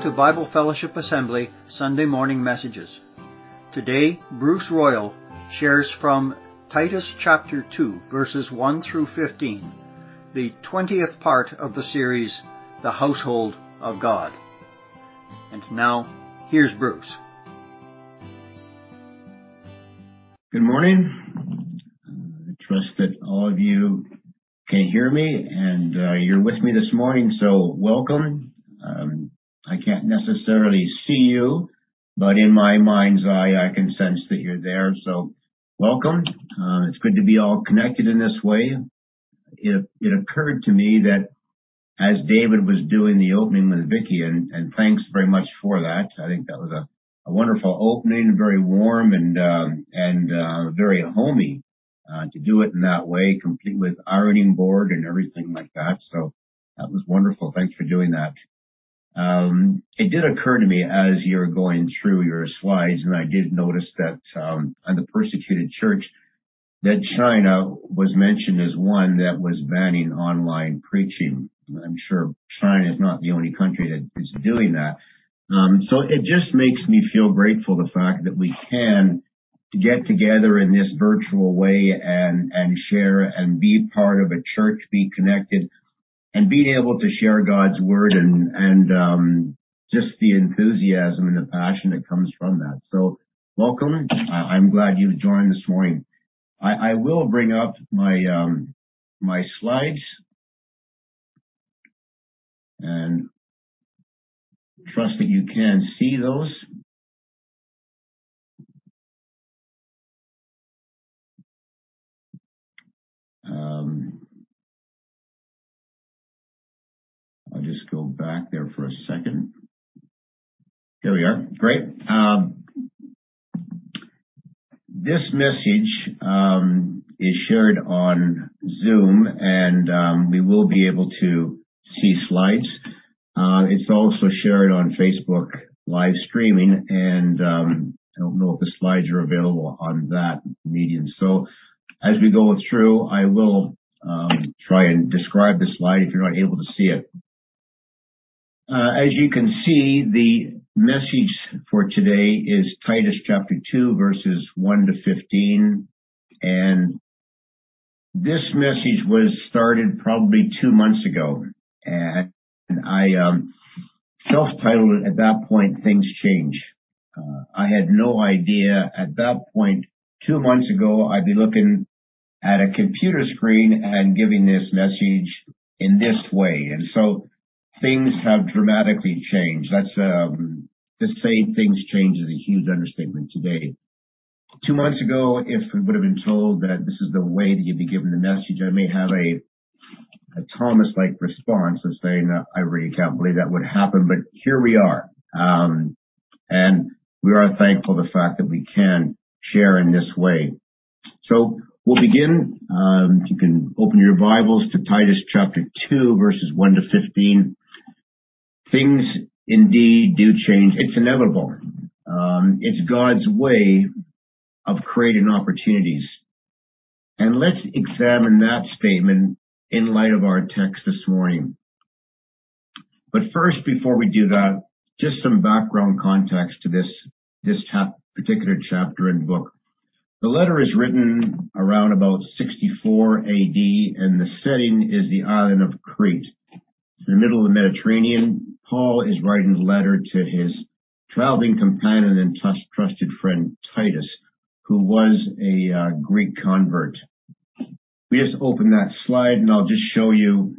to Bible Fellowship Assembly Sunday Morning Messages. Today, Bruce Royal shares from Titus chapter 2, verses 1 through 15, the 20th part of the series, The Household of God. And now, here's Bruce. Good morning. I trust that all of you can hear me and you're with me this morning, so welcome. I can't necessarily see you, but in my mind's eye, I can sense that you're there, so welcome. It's good to be all connected in this way. It occurred to me that as David was doing the opening with Vicky, and thanks very much for that. I think that was a wonderful opening, very warm and very homey to do it in that way, complete with ironing board and everything like that. So that was wonderful. Thanks for doing that. It did occur to me as you're going through your slides, and I did notice that on the persecuted church, that China was mentioned as one that was banning online preaching. I'm sure China is not the only country that is doing that. So it just makes me feel grateful, the fact that we can get together in this virtual way and share and be part of a church, be connected, and being able to share God's word and just the enthusiasm and the passion that comes from that. So welcome. I'm glad you've joined this morning. I will bring up my my slides and trust that you can see those. I'll just go back there for a second. Here we are. Great. This message is shared on Zoom, and we will be able to see slides. It's also shared on Facebook live streaming, and I don't know if the slides are available on that medium. So as we go through, I will try and describe the slide if you're not able to see it. As you can see, the message for today is Titus chapter 2, verses 1 to 15. And this message was started probably 2 months ago. And I self-titled it at that point, Things Change. I had no idea at that point, 2 months ago, I'd be looking at a computer screen and giving this message in this way. And so things have dramatically changed. That's to say things change is a huge understatement today. 2 months ago, if we would have been told that this is the way that you'd be given the message, I may have a Thomas-like response of saying, I really can't believe that would happen, but here we are. And we are thankful for the fact that we can share in this way. So we'll begin. You can open your Bibles to Titus chapter 2, verses 1 to 15. Things indeed do change. It's inevitable. It's God's way of creating opportunities. And let's examine that statement in light of our text this morning. But first, before we do that, just some background context to this particular chapter and book. The letter is written around about 64 AD, and the setting is the island of Crete. In the middle of the Mediterranean, Paul is writing a letter to his traveling companion and trusted friend Titus, who was a Greek convert. We just open that slide, and I'll just show you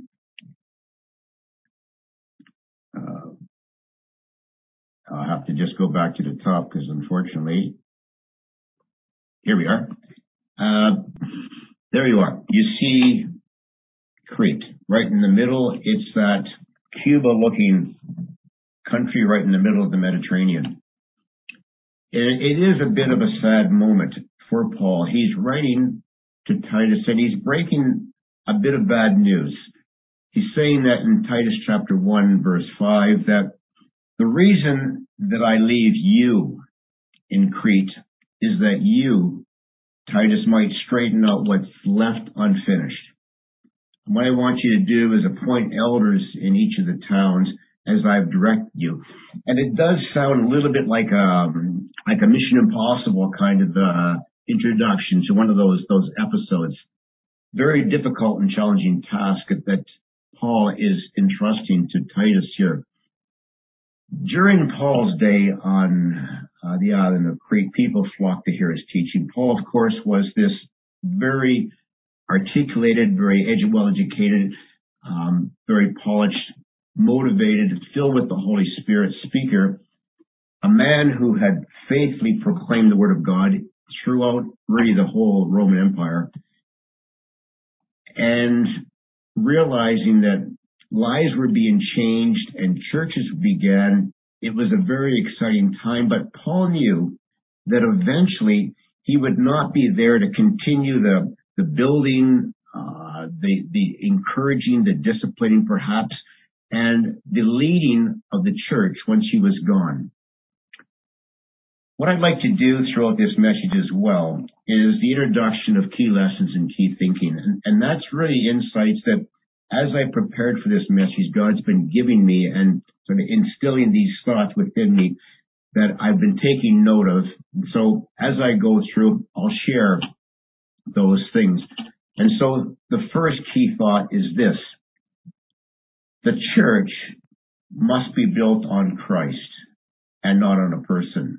I'll have to just go back to the top because unfortunately, here we are. There you are. You see Crete right in the middle. It's that Cuba-looking country right in the middle of the Mediterranean. It is a bit of a sad moment for Paul. He's writing to Titus and he's breaking a bit of bad news. He's saying that in Titus chapter 1, verse 5, that the reason that I leave you in Crete is that you, Titus, might straighten out what's left unfinished. What I want you to do is appoint elders in each of the towns as I've directed you. And it does sound a little bit like a Mission Impossible kind of introduction to one of those episodes. Very difficult and challenging task that Paul is entrusting to Titus here. During Paul's day on the island of Crete, people flocked to hear his teaching. Paul, of course, was this very articulated, very well-educated, very polished, motivated, filled with the Holy Spirit speaker, a man who had faithfully proclaimed the Word of God throughout really the whole Roman Empire, and realizing that lives were being changed and churches began. It was a very exciting time, but Paul knew that eventually he would not be there to continue the building, the encouraging, the disciplining perhaps, and the leading of the church once he was gone. What I'd like to do throughout this message as well is the introduction of key lessons and key thinking. And that's really insights that as I prepared for this message, God's been giving me and sort of instilling these thoughts within me that I've been taking note of. So as I go through, I'll share those things. And so the first key thought is this: the church must be built on Christ and not on a person.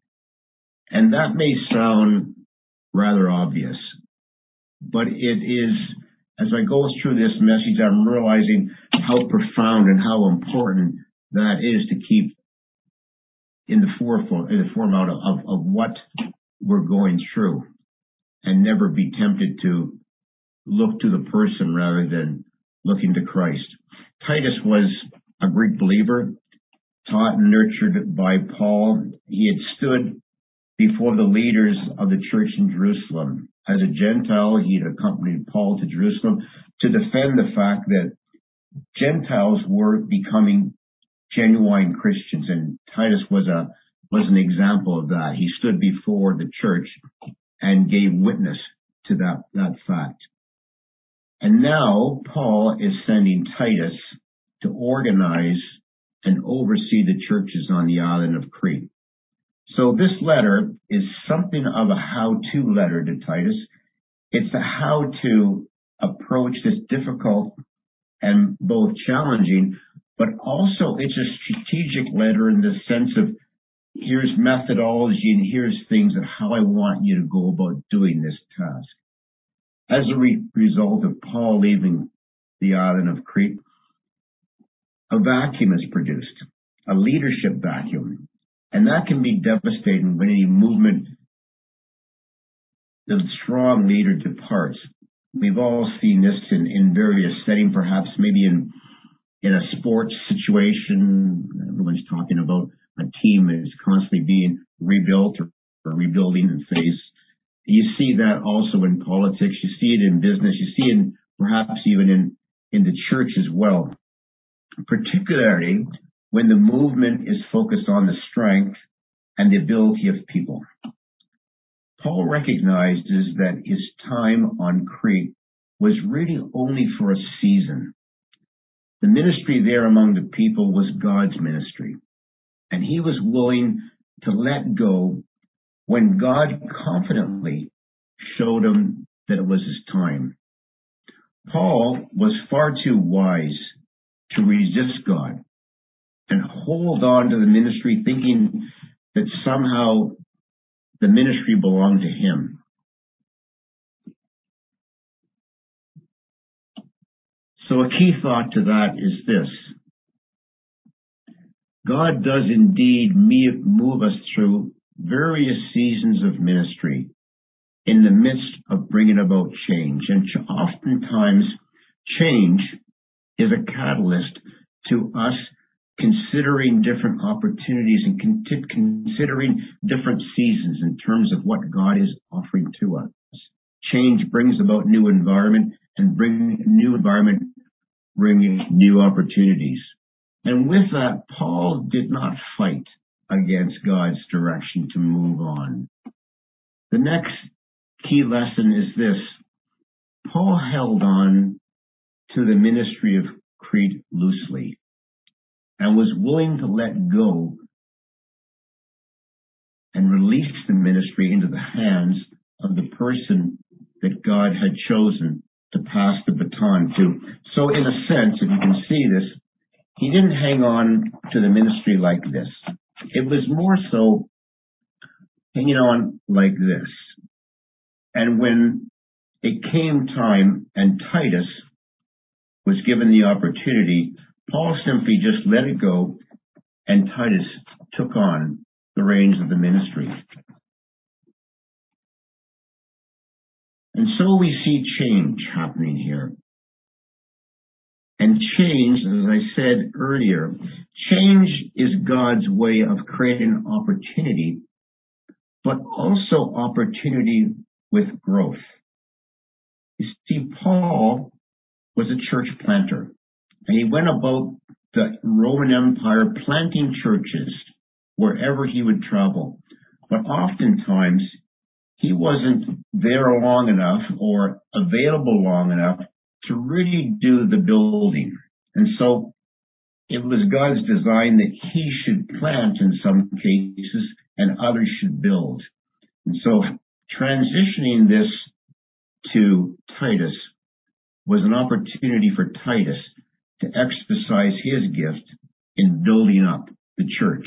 And that may sound rather obvious, but it is, as I go through this message, I'm realizing how profound and how important that is to keep in the foremost of what we're going through, and never be tempted to look to the person rather than looking to Christ. Titus was a Greek believer, taught and nurtured by Paul. He had stood before the leaders of the church in Jerusalem. As a Gentile, he had accompanied Paul to Jerusalem to defend the fact that Gentiles were becoming genuine Christians, and Titus was an example of that. He stood before the church and gave witness to that fact. And now Paul is sending Titus to organize and oversee the churches on the island of Crete. So this letter is something of a how-to letter to Titus. It's a how to approach this difficult and both challenging, but also it's a strategic letter in the sense of here's methodology and here's things of how I want you to go about doing this task. As a result of Paul leaving the island of Crete, a vacuum is produced, a leadership vacuum. And that can be devastating when any movement, the strong leader departs. We've all seen this in various settings, perhaps maybe in a sports situation. Everyone's talking about a team that is constantly being rebuilt or rebuilding in phase. You see that also in politics. You see it in business. You see it perhaps even in the church as well, particularly when the movement is focused on the strength and the ability of people. Paul recognizes that his time on Crete was really only for a season. The ministry there among the people was God's ministry, and he was willing to let go when God confidently showed him that it was his time. Paul was far too wise to resist God and hold on to the ministry thinking that somehow the ministry belonged to him. So a key thought to that is this: God does indeed move us through various seasons of ministry in the midst of bringing about change. And oftentimes change is a catalyst to us considering different opportunities and considering different seasons in terms of what God is offering to us. Change brings about new environment, and bringing new environment bringing new opportunities. And with that, Paul did not fight against God's direction to move on. The next key lesson is this: Paul held on to the ministry of Crete loosely. and was willing to let go and release the ministry into the hands of the person that God had chosen to pass the baton to. So in a sense, if you can see this, he didn't hang on to the ministry like this. It was more so hanging on like this. And when it came time and Titus was given the opportunity, Paul simply just let it go, and Titus took on the reins of the ministry. And so we see change happening here. And change, as I said earlier, change is God's way of creating opportunity, but also opportunity with growth. You see, Paul was a church planter, and he went about the Roman Empire planting churches wherever he would travel. But oftentimes, he wasn't there long enough or available long enough to really do the building. And so it was God's design that he should plant in some cases and others should build. And so transitioning this to Titus was an opportunity for Titus to exercise his gift in building up the church.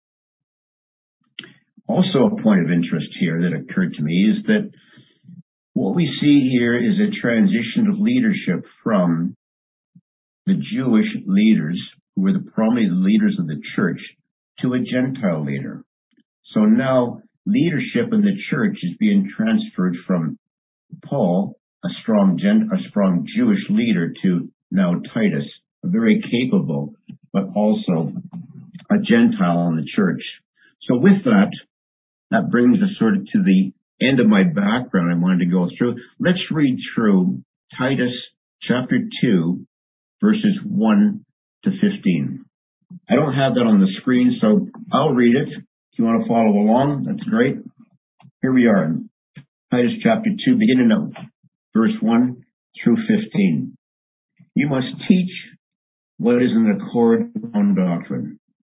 Also, a point of interest here that occurred to me is that what we see here is a transition of leadership from the Jewish leaders, who were probably the leaders of the church, to a Gentile leader. So now leadership in the church is being transferred from Paul, a strong Jewish leader, to now Titus, a very capable, but also a Gentile in the church. So with that brings us sort of to the end of my background I wanted to go through. Let's read through Titus chapter 2, verses 1 to 15. I don't have that on the screen, so I'll read it. If you want to follow along, that's great. Here we are in Titus chapter 2, beginning at verse 1 through 15. You must teach what is in accord with sound doctrine.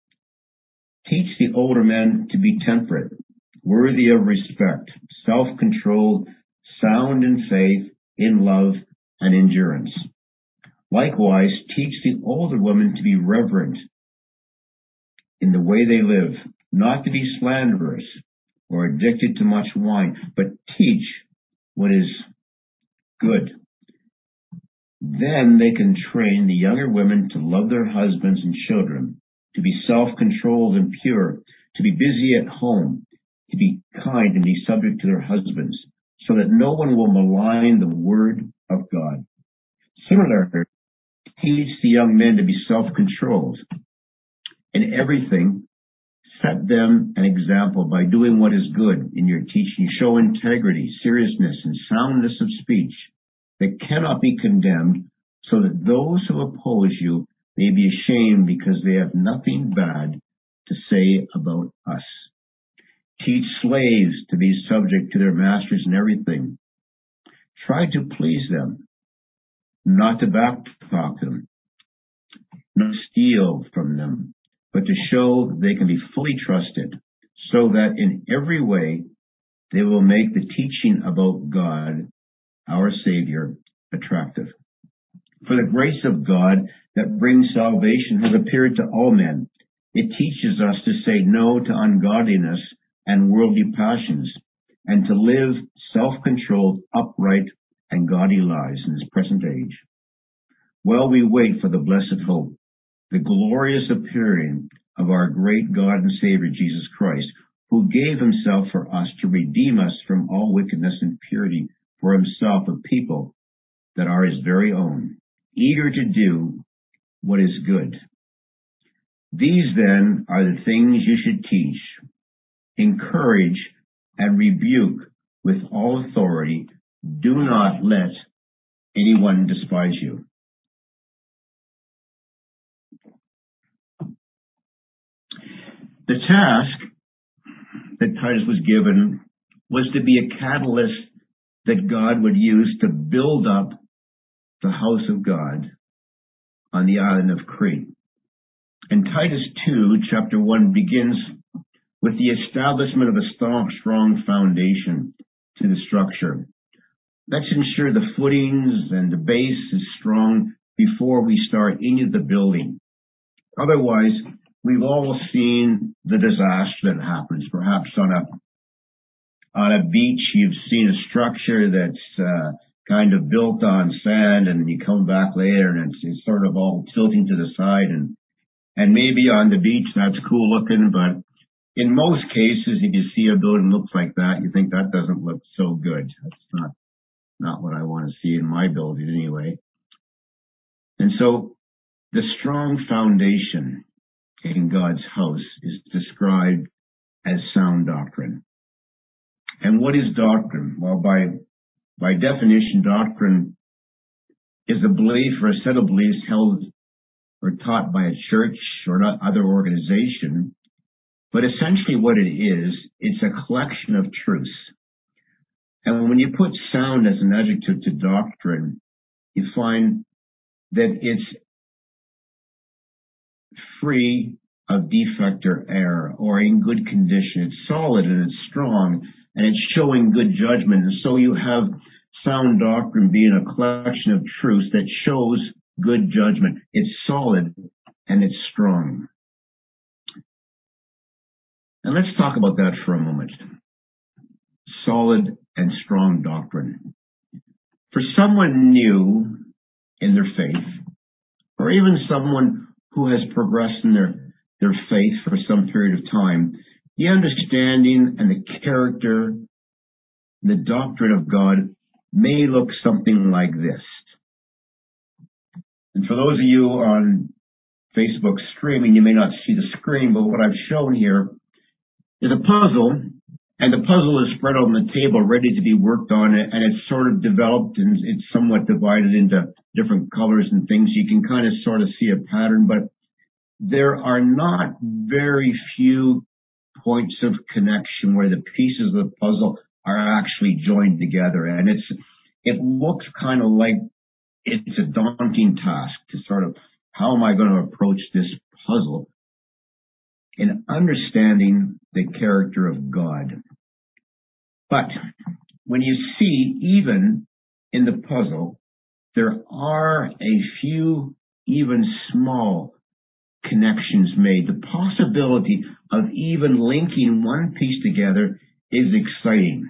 Teach the older men to be temperate, worthy of respect, self-controlled, sound in faith, in love, and endurance. Likewise, teach the older women to be reverent in the way they live, not to be slanderous or addicted to much wine, but teach what is good. Then they can train the younger women to love their husbands and children, to be self-controlled and pure, to be busy at home, to be kind and be subject to their husbands, so that no one will malign the word of God. Similarly, teach the young men to be self-controlled. In everything, set them an example by doing what is good in your teaching. Show integrity, seriousness, and soundness of speech that cannot be condemned, so that those who oppose you may be ashamed because they have nothing bad to say about us. Teach slaves to be subject to their masters in everything. Try to please them, not to backtalk them, not steal from them, but to show they can be fully trusted, so that in every way they will make the teaching about God, our Savior, attractive. For the grace of God that brings salvation has appeared to all men. It teaches us to say no to ungodliness and worldly passions, and to live self-controlled, upright, and godly lives in this present age, while we wait for the blessed hope, the glorious appearing of our great God and Savior Jesus Christ, who gave himself for us to redeem us from all wickedness and purity for himself, a people that are his very own, eager to do what is good. These then are the things you should teach, encourage, and rebuke with all authority. Do not let anyone despise you. The task that Titus was given was to be a catalyst that God would use to build up the house of God on the island of Crete. And Titus 2, chapter 1, begins with the establishment of a strong foundation to the structure. Let's ensure the footings and the base is strong before we start any of the building. Otherwise, we've all seen the disaster that happens. Perhaps on a beach, you've seen a structure that's kind of built on sand, and you come back later and it's sort of all tilting to the side. And maybe on the beach, that's cool looking, but in most cases, if you see a building looks like that, you think that doesn't look so good. That's not what I want to see in my building anyway. And so the strong foundation in God's house is described as sound doctrine. And what is doctrine? Well, by definition, doctrine is a belief or a set of beliefs held or taught by a church or other organization. But essentially what it is, it's a collection of truths. And when you put sound as an adjective to doctrine, you find that it's free of defect or error, or in good condition. It's solid and it's strong, and it's showing good judgment. And so you have sound doctrine being a collection of truths that shows good judgment. It's solid and it's strong. And let's talk about that for a moment. Solid and strong doctrine. For someone new in their faith, or even someone who has progressed in their faith for some period of time, the understanding and the character, the doctrine of God may look something like this. And for those of you on Facebook streaming, you may not see the screen, but what I've shown here is a puzzle, and the puzzle is spread on the table ready to be worked on, and it's sort of developed and it's somewhat divided into different colors and things. You can kind of sort of see a pattern, but there are not very few points of connection where the pieces of the puzzle are actually joined together. And it looks kind of like it's a daunting task to sort of, how am I going to approach this puzzle in understanding the character of God? But when you see, even in the puzzle, there are a few even small connections made. The possibility of even linking one piece together is exciting.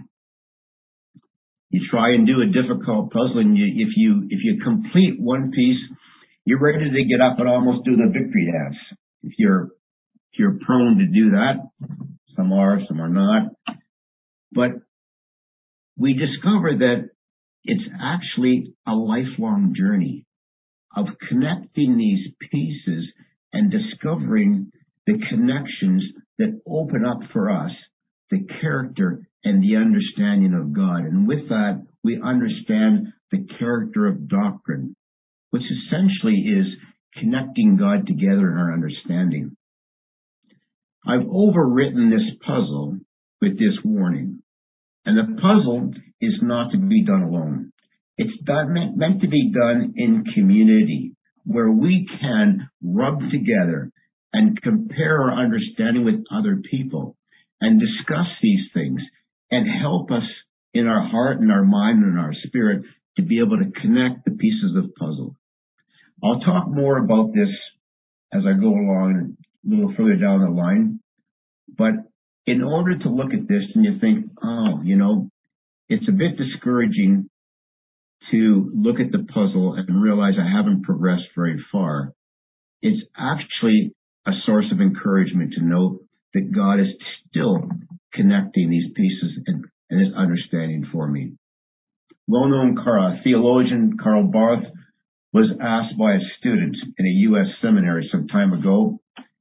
You try and do a difficult puzzle, and if you complete one piece, you're ready to get up and almost do the victory dance. If you're prone to do that, some are not. But we discover that it's actually a lifelong journey of connecting these pieces and discovering the connections that open up for us the character and the understanding of God. And with that, we understand the character of doctrine, which essentially is connecting God together in our understanding. I've overwritten this puzzle with this warning. And the puzzle is not to be done alone. It's meant to be done in community, where we can rub together and compare our understanding with other people and discuss these things and help us in our heart and our mind and our spirit to be able to connect the pieces of the puzzle. I'll talk more about this as I go along a little further down the line. But in order to look at this and you think, it's a bit discouraging to look at the puzzle and realize I haven't progressed very far, it's actually a source of encouragement to know that God is still connecting these pieces and his understanding for me. Well-known theologian Karl Barth was asked by a student in a U.S. seminary some time ago.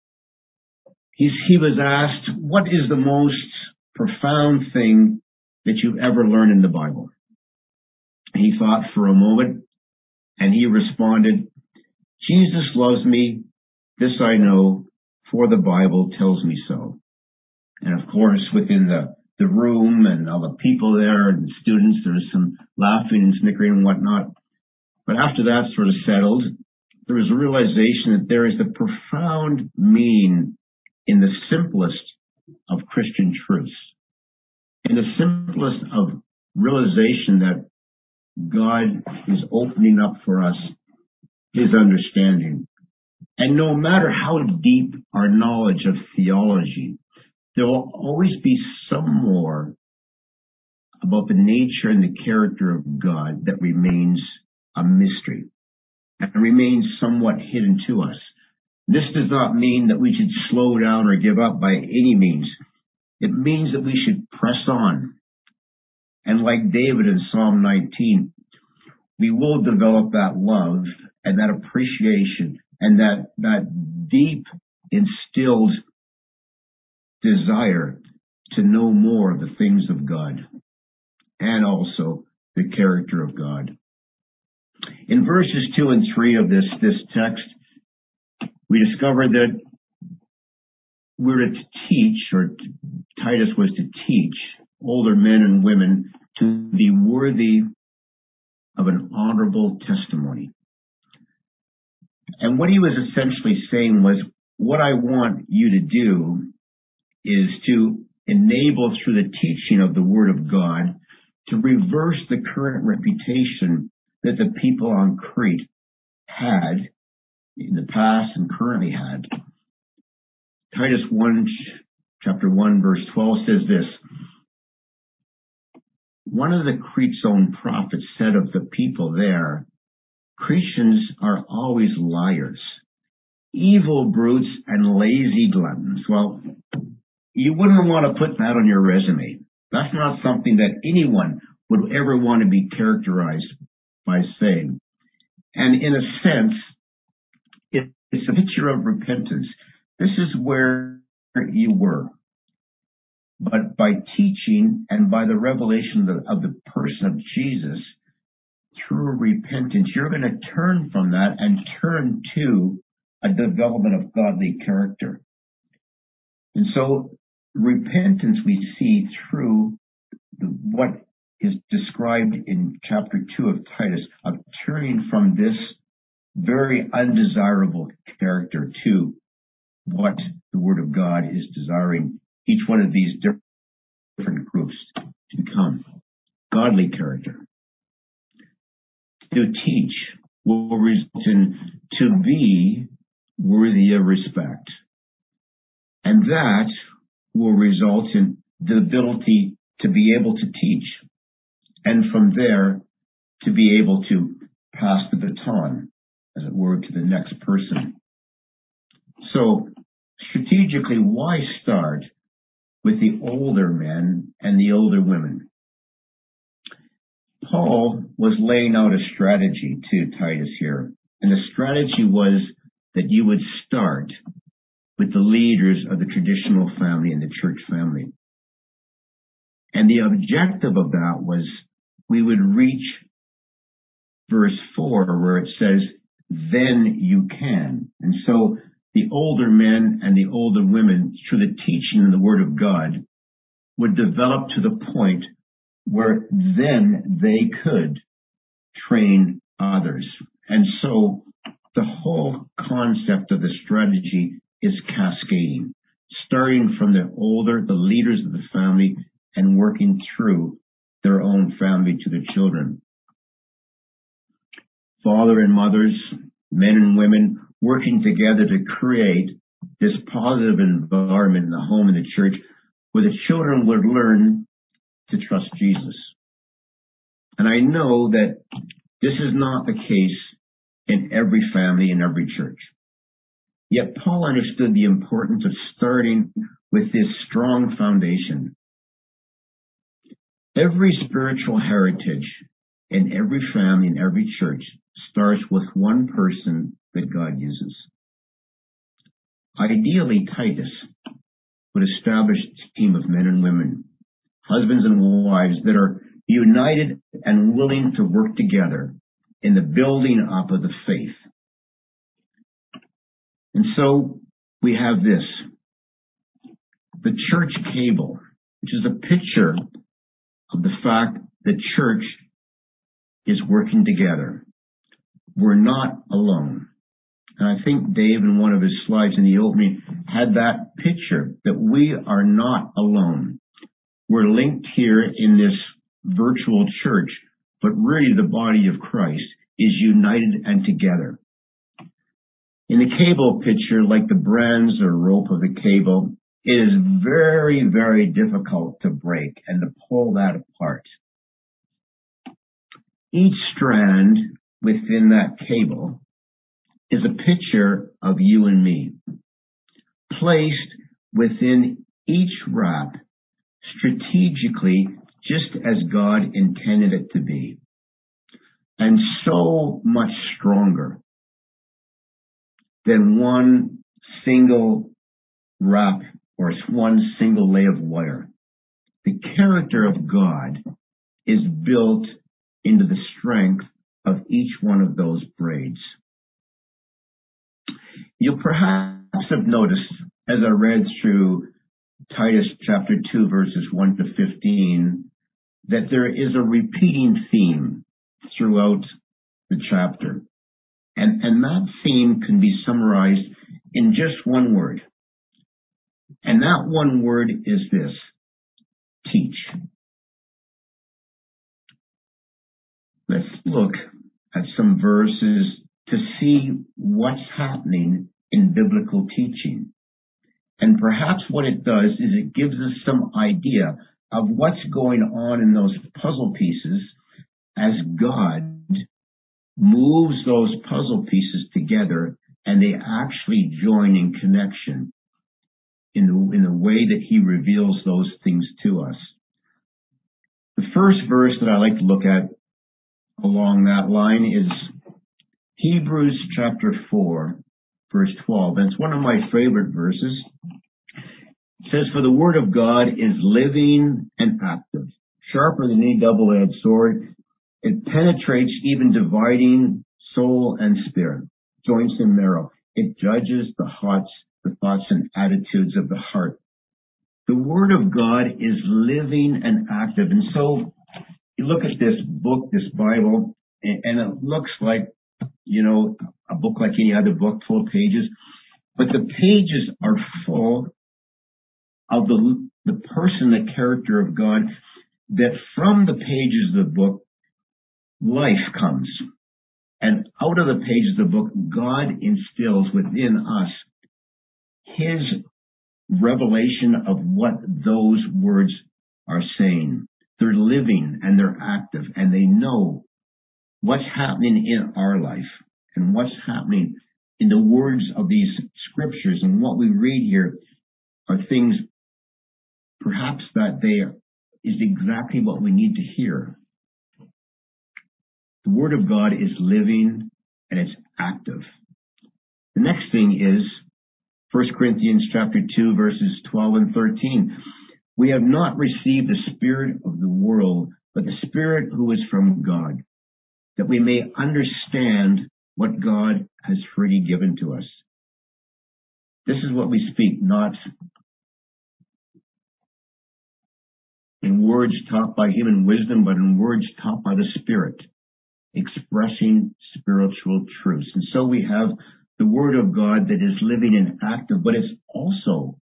He was asked, what is the most profound thing that you've ever learned in the Bible? He thought for a moment, and he responded, Jesus loves me, this I know, for the Bible tells me so. And of course, within the room and all the people there and the students, there was some laughing and snickering and whatnot. But after that sort of settled, there was a realization that there is a profound meaning in the simplest of Christian truths, in the simplest of realization that God is opening up for us his understanding. And no matter how deep our knowledge of theology, there will always be some more about the nature and the character of God that remains a mystery and remains somewhat hidden to us. This does not mean that we should slow down or give up by any means. It means that we should press on. And like David in Psalm 19, we will develop that love and that appreciation and that deep instilled desire to know more of the things of God and also the character of God. In verses 2 and 3 of this text, we discover that we're to teach, or Titus was to teach, older men and women to be worthy of an honorable testimony. And what he was essentially saying was, what I want you to do is to enable, through the teaching of the Word of God, to reverse the current reputation that the people on Crete had in the past and currently had. Titus 1, chapter 1, verse 12 says this: one of the Crete's own prophets said of the people there, Cretans are always liars, evil brutes, and lazy gluttons. Well, you wouldn't want to put that on your resume. That's not something that anyone would ever want to be characterized by saying. And in a sense, it's a picture of repentance. This is where you were. But by teaching and by the revelation of the person of Jesus, through repentance, you're going to turn from that and turn to a development of godly character. And so repentance we see through what is described in chapter 2 of Titus, of turning from this very undesirable character to what the Word of God is desiring each one of these different groups to become. Godly character. To teach will result in to be worthy of respect. And that will result in the ability to be able to teach. And from there, to be able to pass the baton, as it were, to the next person. So, strategically, why start with the older men and the older women? Paul was laying out a strategy to Titus here. And the strategy was that you would start with the leaders of the traditional family and the church family. And the objective of that was we would reach verse 4 where it says, then you can. And so the older men and the older women, through the teaching and the Word of God, would develop to the point where then they could train others. And so the whole concept of the strategy is cascading, starting from the older, the leaders of the family, and working through their own family to the children. Father and mothers, men and women, working together to create this positive environment in the home and the church where the children would learn to trust Jesus. And I know that this is not the case in every family, in every church. Yet Paul understood the importance of starting with this strong foundation. Every spiritual heritage in every family, in every church, starts with one person that God uses. Ideally, Titus would establish a team of men and women, husbands and wives that are united and willing to work together in the building up of the faith. And so we have this, the church cable, which is a picture of the fact that church is working together. We're not alone. And I think Dave, in one of his slides in the opening, had that picture that we are not alone. We're linked here in this virtual church, but really the body of Christ is united and together. In the cable picture, like the brands or rope of the cable, it is very, very difficult to break and to pull that apart. Each strand within that cable is a picture of you and me, placed within each wrap strategically, just as God intended it to be, and so much stronger than one single wrap or one single lay of wire. The character of God is built into the strength of each one of those braids. You'll perhaps have noticed, as I read through Titus chapter 2, verses 1 to 15, that there is a repeating theme throughout the chapter. And that theme can be summarized in just one word. And that one word is this: teach. Let's look at some verses to see what's happening in biblical teaching. And perhaps what it does is it gives us some idea of what's going on in those puzzle pieces as God moves those puzzle pieces together and they actually join in connection in the way that he reveals those things to us. The first verse that I like to look at along that line is Hebrews chapter 4, verse 12. And it's one of my favorite verses. It says, "For the word of God is living and active, sharper than any double-edged sword. It penetrates even dividing soul and spirit, joints and marrow. It judges the thoughts and attitudes of the heart." The word of God is living and active. And so you look at this book, this Bible, and it looks like, a book like any other book, full of pages. But the pages are full of the person, the character of God, that from the pages of the book, life comes. And out of the pages of the book, God instills within us his revelation of what those words are saying. They're living and they're active and they know what's happening in our life and what's happening in the words of these scriptures. And what we read here are things perhaps that is exactly what we need to hear. The word of God is living and it's active. The next thing is 1 Corinthians chapter 2, verses 12 and 13. "We have not received the spirit of the world, but the Spirit who is from God, that we may understand what God has freely given to us." This is what we speak, not in words taught by human wisdom, but in words taught by the Spirit, expressing spiritual truths. And so we have the Word of God that is living and active, but it's also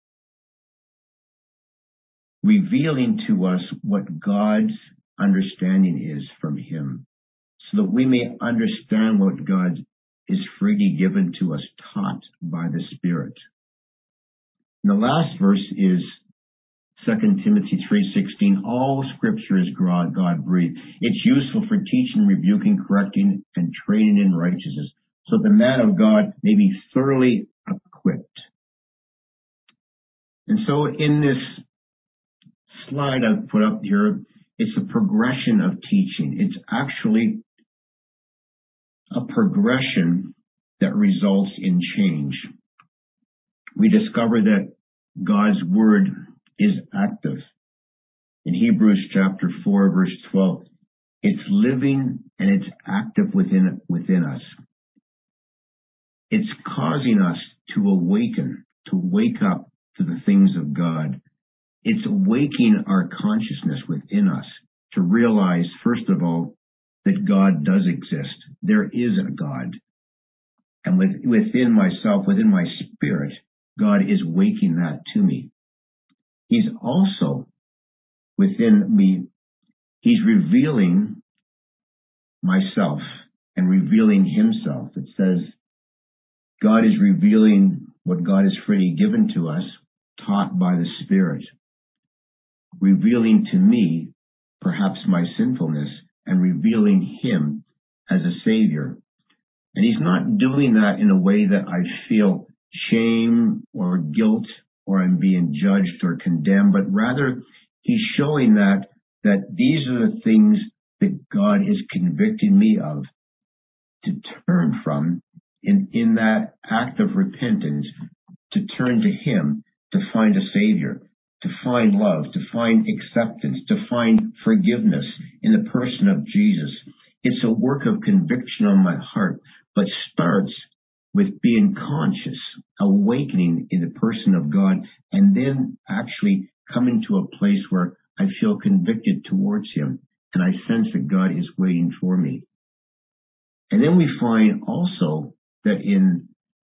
revealing to us what God's understanding is from Him, so that we may understand what God is freely given to us, taught by the Spirit. And the last verse is 2 Timothy 3:16. "All Scripture is God-breathed. It's useful for teaching, rebuking, correcting, and training in righteousness, so the man of God may be thoroughly equipped." And so in this slide I've put up here, it's a progression of teaching. It's actually a progression that results in change. We discover that God's Word is active. In Hebrews chapter 4, verse 12, it's living and it's active within us. It's causing us to awaken, to wake up to the things of God. It's awakening our consciousness within us to realize, first of all, that God does exist. There is a God. And within myself, within my spirit, God is waking that to me. He's also within me, He's revealing myself and revealing Himself. It says God is revealing what God has freely given to us, taught by the Spirit, revealing to me perhaps my sinfulness and revealing Him as a Savior. And He's not doing that in a way that I feel shame or guilt or I'm being judged or condemned, but rather He's showing that these are the things that God is convicting me of to turn from in that act of repentance, to turn to Him, to find a Savior, to find love, to find acceptance, to find forgiveness in the person of Jesus. It's a work of conviction on my heart, but starts with being conscious, awakening in the person of God, and then actually coming to a place where I feel convicted towards Him, and I sense that God is waiting for me. And then we find also that in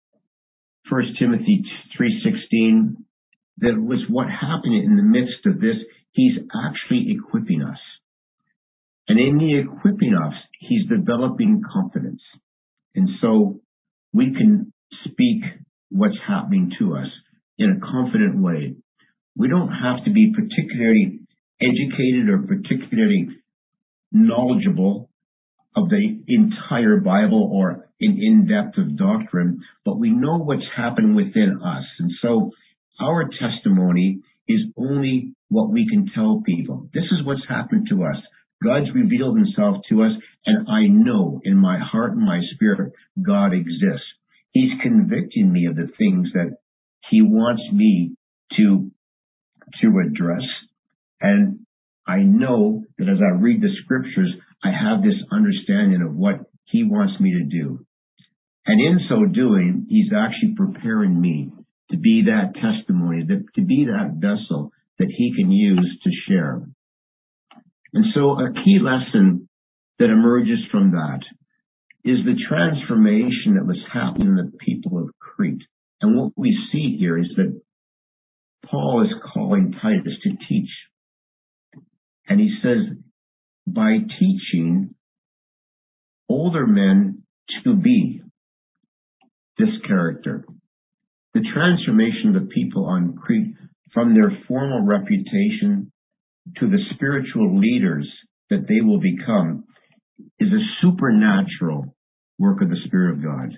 1 Timothy 3:16, that was what happened in the midst of this. He's actually equipping us. And in the equipping us, He's developing confidence. And so we can speak what's happening to us in a confident way. We don't have to be particularly educated or particularly knowledgeable of the entire Bible or in-depth of doctrine, but we know what's happened within us. And so our testimony is only what we can tell people. This is what's happened to us. God's revealed Himself to us, and I know in my heart and my spirit God exists. He's convicting me of the things that He wants me to address. And I know that as I read the scriptures, I have this understanding of what He wants me to do. And in so doing, He's actually preparing me to be that testimony, to be that vessel that He can use to share. And so a key lesson that emerges from that is the transformation that was happening in the people of Crete. And what we see here is that Paul is calling Titus to teach. And he says, by teaching older men to be this character. The transformation of the people on Crete from their formal reputation to the spiritual leaders that they will become is a supernatural work of the Spirit of God.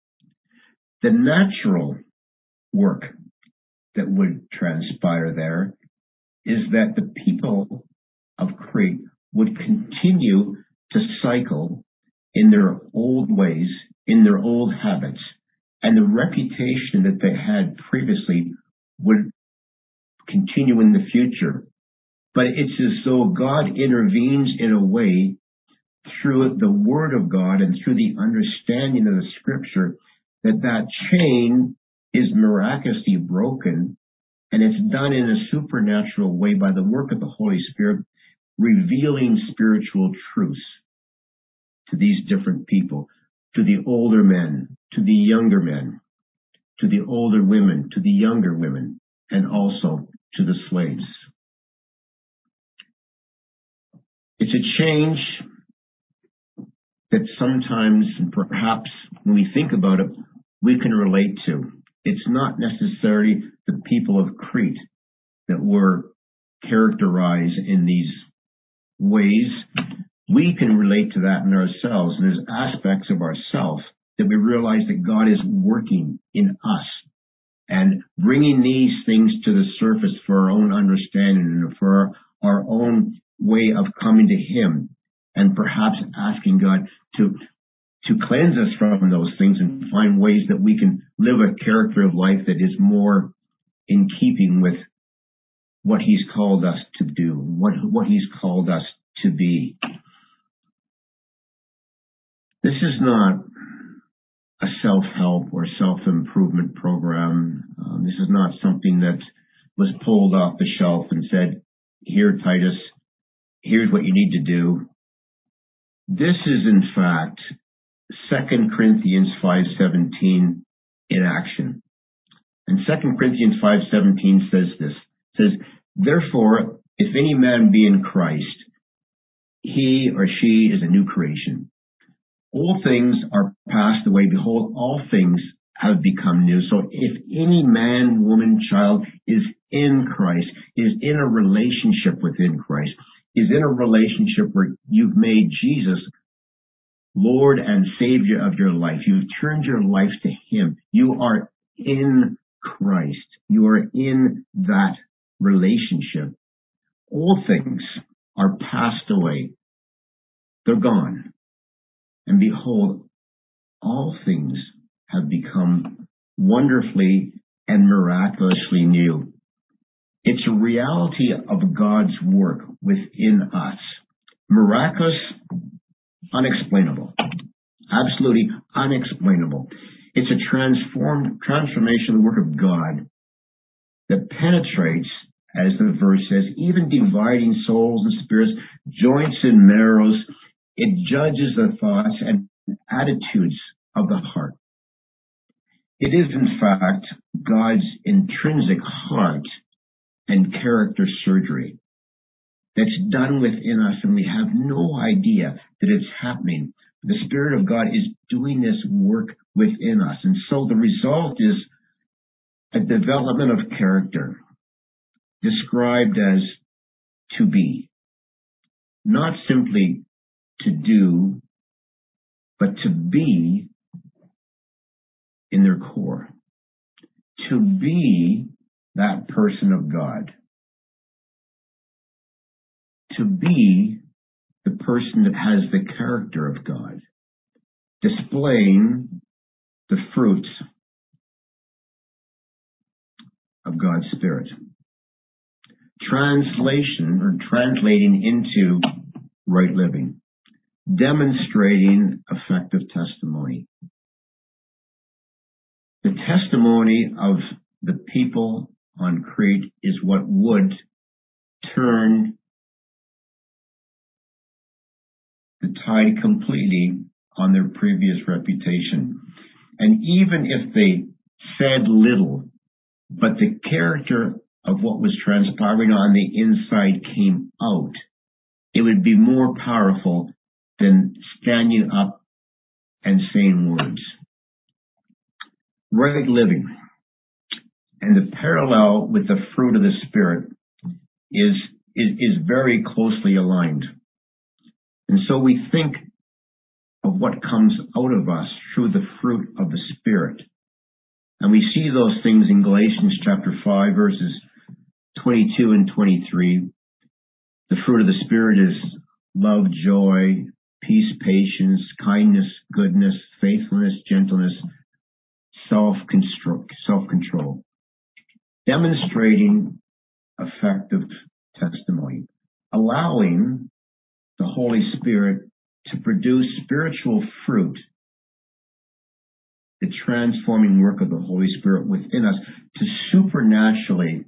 The natural work that would transpire there is that the people of Crete would continue to cycle in their old ways, in their old habits, and the reputation that they had previously would continue in the future. But it's as though God intervenes in a way through the Word of God and through the understanding of the Scripture that chain is miraculously broken, and it's done in a supernatural way by the work of the Holy Spirit, revealing spiritual truths to these different people, to the older men, to the younger men, to the older women, to the younger women, and also to the slaves. It's a change that sometimes, and perhaps when we think about it, we can relate to. It's not necessarily the people of Crete that were characterized in these ways. We can relate to that in ourselves, and there's aspects of ourselves that we realize that God is working in us and bringing these things to the surface for our own understanding and for our own way of coming to Him, and perhaps asking God to cleanse us from those things and find ways that we can live a character of life that is more in keeping with what He's called us to do, what He's called us to be. This is not a self-help or self-improvement program. This is not something that was pulled off the shelf and said, here, Titus, here's what you need to do. This is, in fact, 2 Corinthians 5:17 in action. And 2 Corinthians 5:17 says this. It says, "Therefore, if any man be in Christ, he or she is a new creation. All things are passed away. Behold, all things have become new." So if any man, woman, child is in Christ, is in a relationship within Christ, is in a relationship where you've made Jesus Lord and Savior of your life, you've turned your life to Him, you are in Christ, you are in that relationship, all things are passed away. They're gone. And behold, all things have become wonderfully and miraculously new. It's a reality of God's work within us. Miraculous, unexplainable. Absolutely unexplainable. It's a transformational work of God that penetrates, as the verse says, even dividing souls and spirits, joints and marrows. It judges the thoughts and attitudes of the heart. It is, in fact, God's intrinsic heart and character surgery that's done within us, and we have no idea that it's happening. The Spirit of God is doing this work within us. And so the result is a development of character described as to be. Not simply to do, but to be in their core. To be that person of God. To be the person that has the character of God. Displaying the fruits of God's Spirit. Translation, or translating into right living. Demonstrating effective testimony. The testimony of the people on Crete is what would turn the tide completely on their previous reputation. And even if they said little, but the character of what was transpiring on the inside came out, it would be more powerful than standing up and saying words. Right living and the parallel with the fruit of the Spirit is very closely aligned. And so we think of what comes out of us through the fruit of the Spirit. And we see those things in Galatians chapter 5, verses 22 and 23. The fruit of the Spirit is love, joy, peace, patience, kindness, goodness, faithfulness, gentleness, self-control. Demonstrating effective testimony. Allowing the Holy Spirit to produce spiritual fruit. The transforming work of the Holy Spirit within us to supernaturally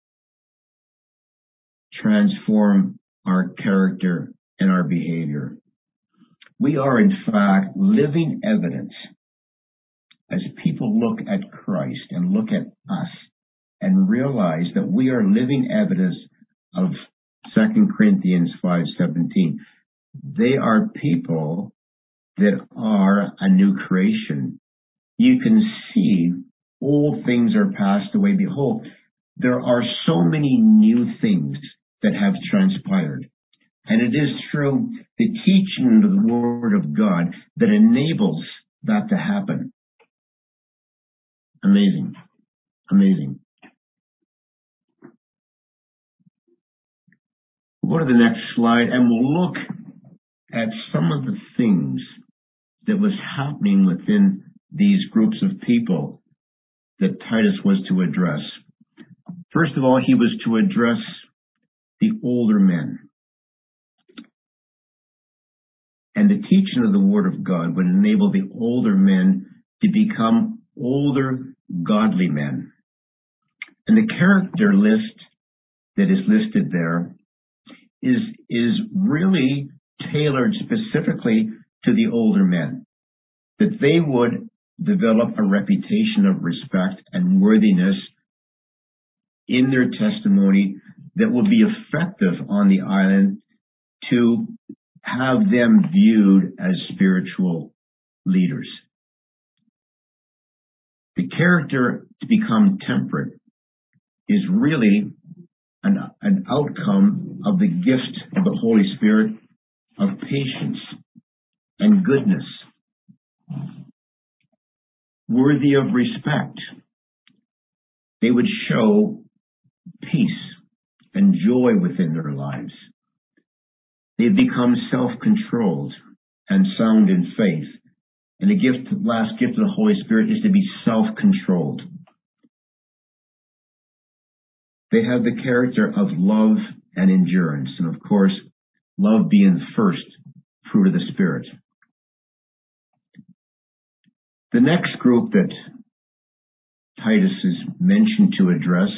transform our character and our behavior. We are, in fact, living evidence as people look at Christ and look at us and realize that we are living evidence of 2 Corinthians 5:17. They are people that are a new creation. You can see old things are passed away. Behold, there are so many new things that have transpired. And it is through the teaching of the Word of God that enables that to happen. Amazing. Amazing. We'll go to the next slide and we'll look at some of the things that was happening within these groups of people that Titus was to address. First of all, he was to address the older men. And the teaching of the Word of God would enable the older men to become older, godly men. And the character list that is listed there is really tailored specifically to the older men. that they would develop a reputation of respect and worthiness in their testimony that would be effective on the island to have them viewed as spiritual leaders. The character to become temperate is really an outcome of the gift of the Holy Spirit of patience and goodness, worthy of respect. They would show peace and joy within their lives. They become self-controlled and sound in faith. And the last gift of the Holy Spirit is to be self-controlled. They have the character of love and endurance. And of course, love being the first fruit of the Spirit. The next group that Titus is mentioned to address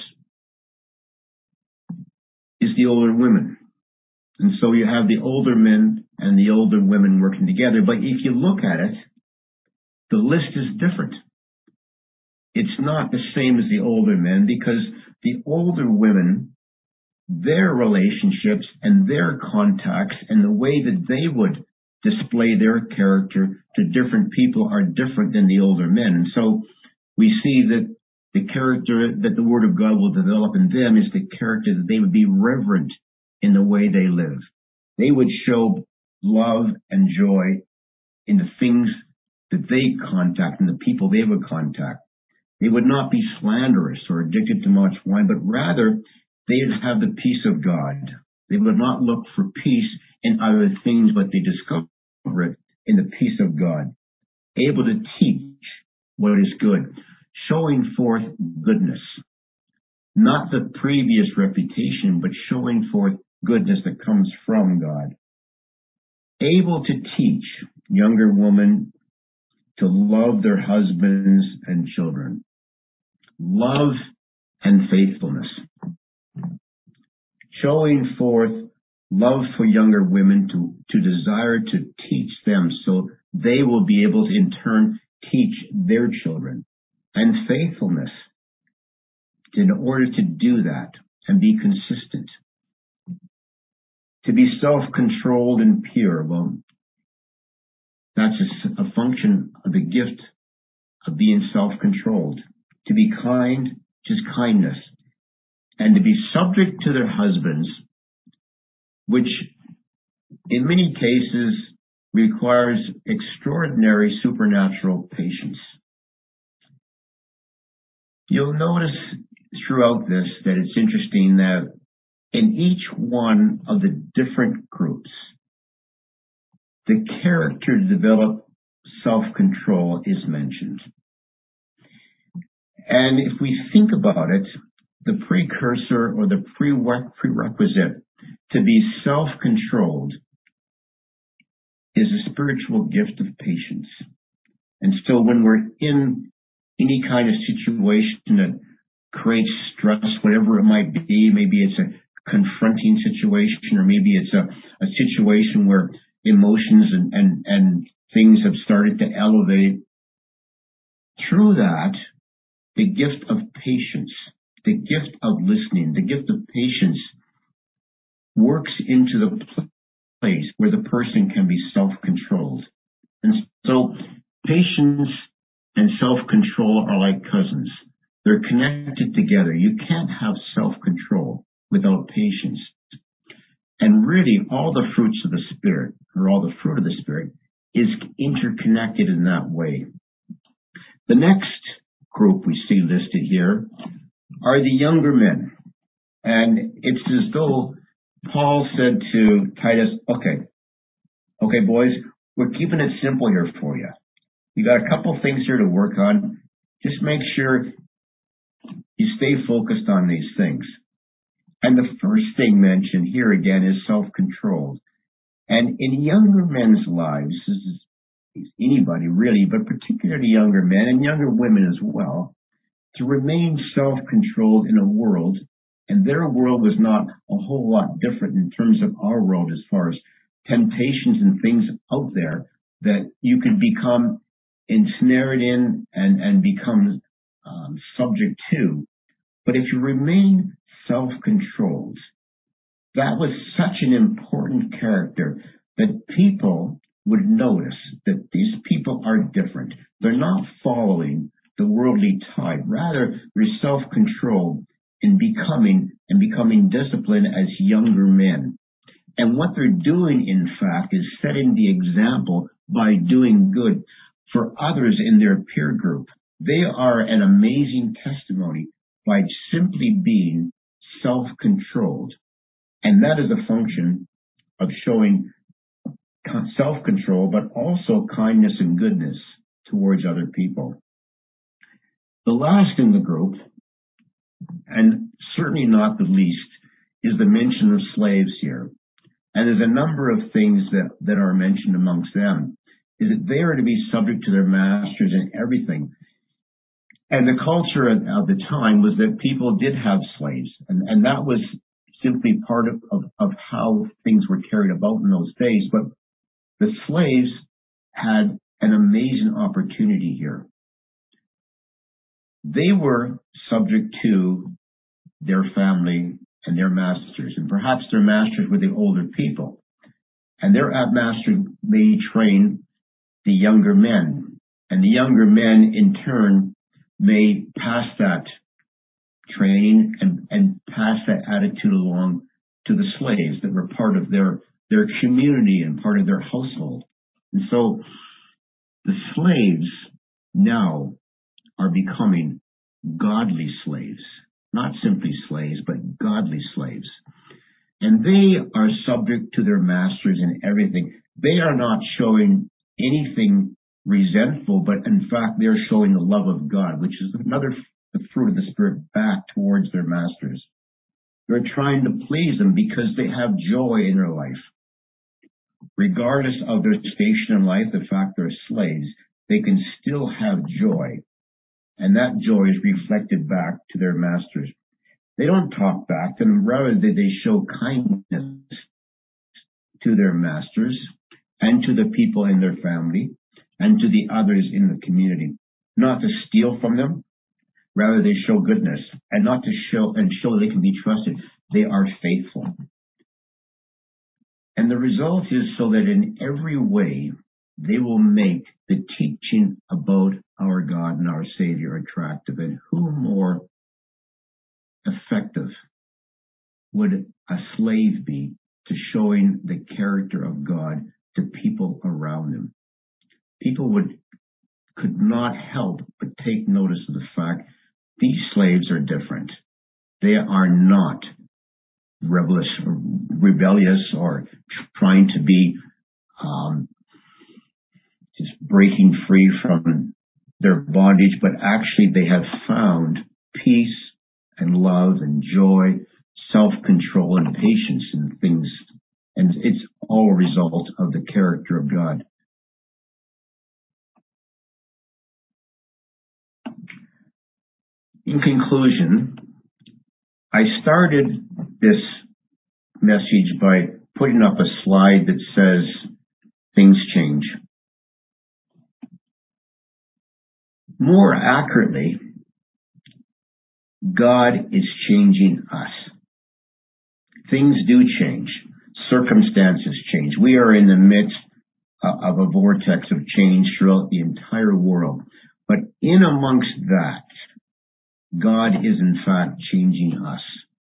is the older women. And so you have the older men and the older women working together. But if you look at it, the list is different. It's not the same as the older men, because the older women, their relationships and their contacts and the way that they would display their character to different people are different than the older men. And so we see that the character that the Word of God will develop in them is the character that they would be reverent in the way they live. They would show love and joy in the things that they contact and the people they would contact. They would not be slanderous or addicted to much wine, but rather they would have the peace of God. They would not look for peace in other things, but they discover it in the peace of God. Able to teach what is good, showing forth goodness. Not the previous reputation, but showing forth goodness that comes from God. Able to teach younger women to love their husbands and children. Love and faithfulness. Showing forth love for younger women to desire to teach them so they will be able to in turn teach their children. And faithfulness in order to do that and be consistent. To be self-controlled and pure, well, that's a function of the gift of being self-controlled. To be kind, just kindness. And to be subject to their husbands, which in many cases requires extraordinary supernatural patience. You'll notice throughout this that it's interesting that in each one of the different groups, the character to develop self-control is mentioned. And if we think about it, the precursor or the prerequisite to be self-controlled is a spiritual gift of patience. And so when we're in any kind of situation that creates stress, whatever it might be, maybe it's a confronting situation, or maybe it's a situation where emotions and things have started to elevate. Through that, the gift of patience, the gift of listening, the gift of patience works into the place where the person can be self-controlled. And so patience and self-control are like cousins. They're connected together. You can't have self-control without patience. And really, all the fruits of the Spirit, or all the fruit of the Spirit, is interconnected in that way. The next group we see listed here are the younger men. And it's as though Paul said to Titus, okay, boys, we're keeping it simple here for you. You got a couple things here to work on. Just make sure you stay focused on these things. And the first thing mentioned here again is self-control. And in younger men's lives, this is anybody really, but particularly younger men and younger women as well, to remain self-controlled in a world, and their world was not a whole lot different in terms of our world as far as temptations and things out there, that you could become ensnared in and become subject to. But if you remain self-controlled, that was such an important character that people would notice that these people are different. They're not following the worldly tide. Rather, they're self-controlled in becoming disciplined as younger men. And what they're doing, in fact, is setting the example by doing good for others in their peer group. They are an amazing testimony by simply being self-controlled. And that is a function of showing self-control, but also kindness and goodness towards other people. The last in the group, and certainly not the least, is the mention of slaves here. And there's a number of things that are mentioned amongst them, is that they are to be subject to their masters in everything. And the culture of the time was that people did have slaves, and that was simply part of how things were carried about in those days. But the slaves had an amazing opportunity here. They were subject to their family and their masters, and perhaps their masters were the older people. And their master may train the younger men, and the younger men in turn may pass that training and pass that attitude along to the slaves that were part of their community and part of their household. And so the slaves now are becoming godly slaves, not simply slaves, but godly slaves. And they are subject to their masters in everything. They are not showing anything resentful, but in fact, they're showing the love of God, which is another fruit of the Spirit back towards their masters. They're trying to please them because they have joy in their life. Regardless of their station in life, the fact they're slaves, they can still have joy. And that joy is reflected back to their masters. They don't talk back to them, rather they show kindness to their masters and to the people in their family and to the others in the community. Not to steal from them, rather they show goodness, and not to show they can be trusted. They are faithful. And the result is so that in every way they will make the teaching about our God and our Savior attractive. And who more effective would a slave be to showing the character of God to people around them? People could not help but take notice of the fact these slaves are different. They are not rebellious or trying to be just breaking free from their bondage, but actually they have found peace and love and joy, self-control and patience in things. And it's all a result of the character of God. In conclusion, I started this message by putting up a slide that says things change. More accurately, God is changing us. Things do change. Circumstances change. We are in the midst of a vortex of change throughout the entire world. But in amongst that, God is in fact changing us.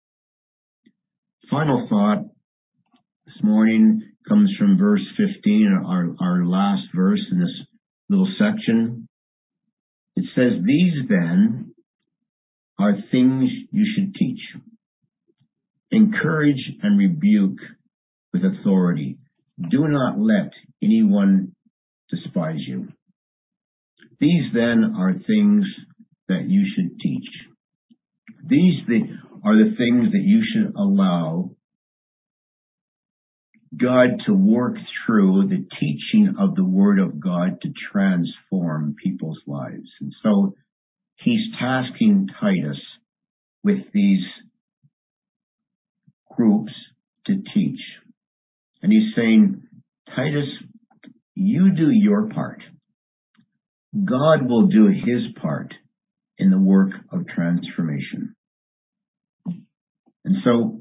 Final thought this morning comes from verse 15, our last verse in this little section. It says, "These then are things you should teach. Encourage and rebuke with authority. Do not let anyone despise you." These then are things that you should teach. These are the things that you should allow God to work through the teaching of the Word of God to transform people's lives. And so he's tasking Titus with these groups to teach. And he's saying, Titus, you do your part. God will do His part in the work of transformation. And so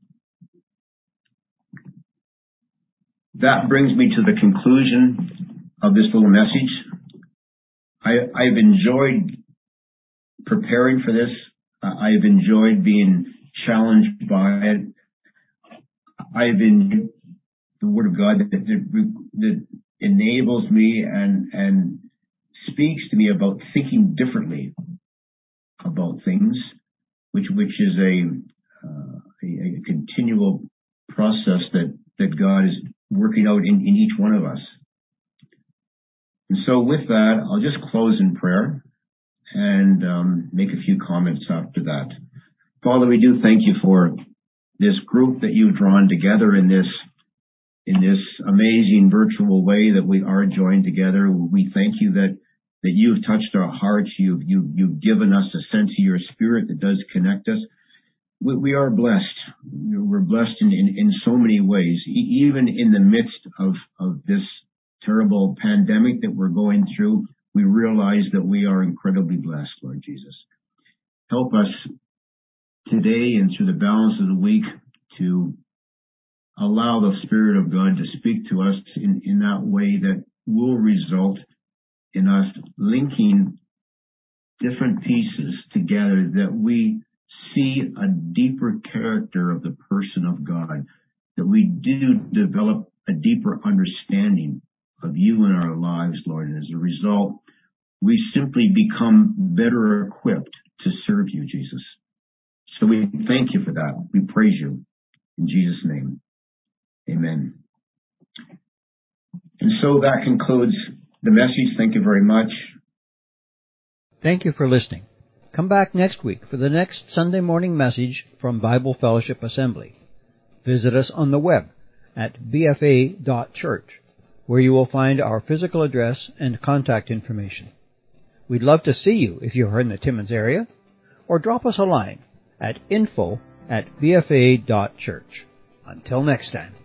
that brings me to the conclusion of this little message. I've enjoyed preparing for this. I've enjoyed being challenged by it. I've enjoyed the Word of God that enables me and speaks to me about thinking differently about things, which is a continual process that God is working out in each one of us. And so with that, I'll just close in prayer and make a few comments after that. Father, we do thank you for this group that you've drawn together in this amazing virtual way that we are joined together. We thank you that you've touched our hearts. You've given us a sense of your Spirit that does connect us. We are blessed. We're blessed in so many ways, even in the midst of this terrible pandemic that we're going through. We realize that we are incredibly blessed, Lord Jesus. Help us today and through the balance of the week to allow the Spirit of God to speak to us in that way that will result in us linking different pieces together, that we see a deeper character of the person of God, that we do develop a deeper understanding of you in our lives, Lord. And as a result, we simply become better equipped to serve you, Jesus. So we thank you for that. We praise you in Jesus' name. Amen. And so that concludes the message. Thank you very much. Thank you for listening. Come back next week for the next Sunday morning message from Bible Fellowship Assembly. Visit us on the web at bfa.church, where you will find our physical address and contact information. We'd love to see you if you're in the Timmins area, or drop us a line at info@bfa.church. Until next time.